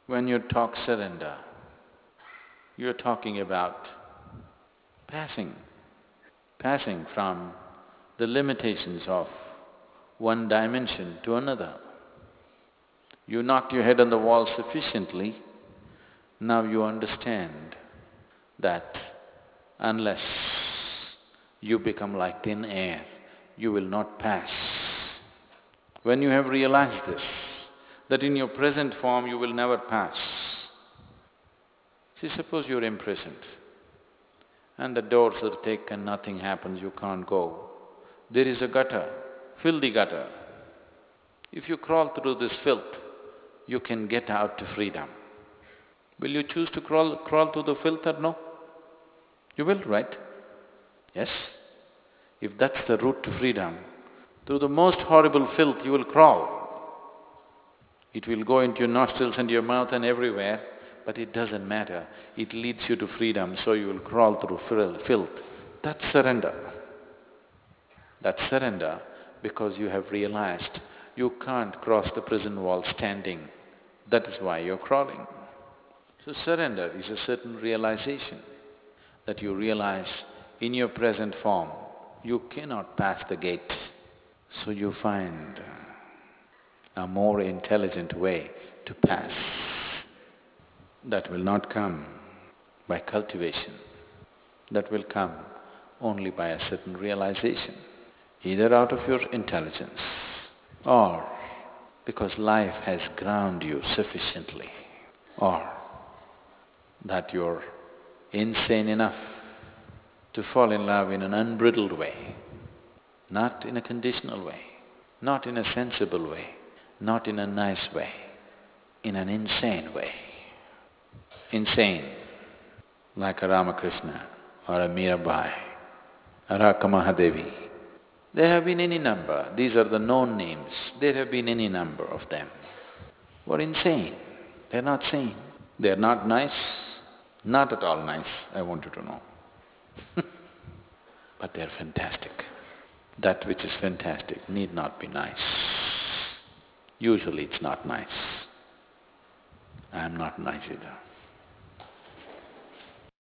When you talk surrender, you're talking about passing from the limitations of one dimension to another. You knocked your head on the wall sufficiently, now you understand that unless you become like thin air, you will not pass. When you have realized this, that in your present form you will never pass. See, suppose you're imprisoned and the doors are taken, nothing happens, you can't go. There is a gutter, filthy gutter. If you crawl through this filth, you can get out to freedom. Will you choose to crawl through the filth or no? You will, right? Yes? If that's the route to freedom, through the most horrible filth you will crawl. It will go into your nostrils and your mouth and everywhere, but it doesn't matter. It leads you to freedom, so you will crawl through filth. That's surrender. That's surrender because you have realized you can't cross the prison wall standing. That is why you're crawling. So surrender is a certain realization that you realize in your present form you cannot pass the gate. So you find a more intelligent way to pass. That will not come by cultivation. That will come only by a certain realization, either out of your intelligence or because life has ground you sufficiently, or that you're insane enough to fall in love in an unbridled way, not in a conditional way, not in a sensible way, not in a nice way, in an insane way. Insane, like a Ramakrishna or a Mirabai or a Kamahadevi. There have been any number, these are the known names, there have been any number of them who are insane. They're not sane, they're not nice, not at all nice, I want you to know. But they're fantastic. That which is fantastic need not be nice. Usually it's not nice. I'm not nice either.